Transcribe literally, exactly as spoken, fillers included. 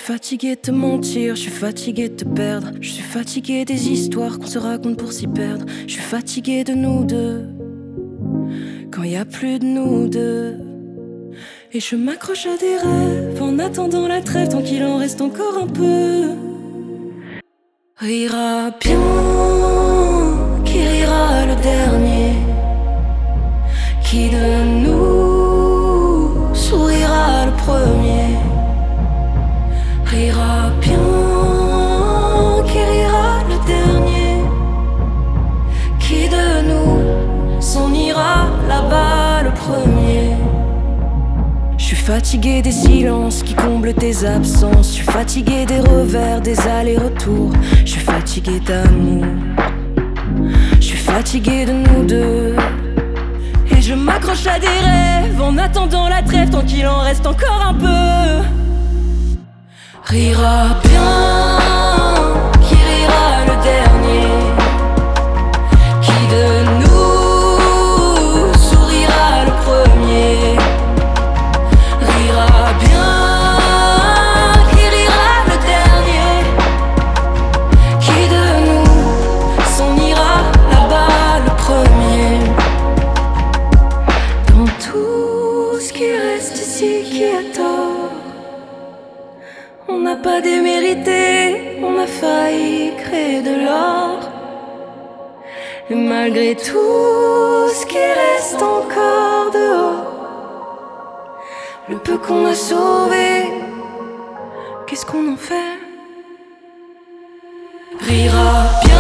fatigué de te mentir, je suis fatigué de te perdre. Je suis fatigué des histoires qu'on se raconte pour s'y perdre. Je suis fatigué de nous deux, quand y a plus de nous deux. Et je m'accroche à des rêves en attendant la trêve, tant qu'il en reste encore un peu. Rira bien, qui rira le dernier? Qui de nous sourira le premier? Rira bien, qui rira le dernier? Qui de nous s'en ira là-bas le premier? Je suis fatigué des silences qui comblent tes absences. Je suis fatigué des revers, des allers-retours. Je suis fatigué d'amour. Je suis fatigué de nous deux. Et je m'accroche à des rêves en attendant la trêve, tant qu'il en reste encore un peu. Rira bien, qui rira le dernier? Qui de nous sourira le premier? Rira bien, qui rira le dernier? Qui de nous s'en ira là-bas le premier? Dans tout ce qui reste ici, qui a tort? On n'a pas démérité, on a failli créer de l'or. Et malgré tout ce qui reste encore dehors, le peu qu'on a sauvé, qu'est-ce qu'on en fait? Rira bien.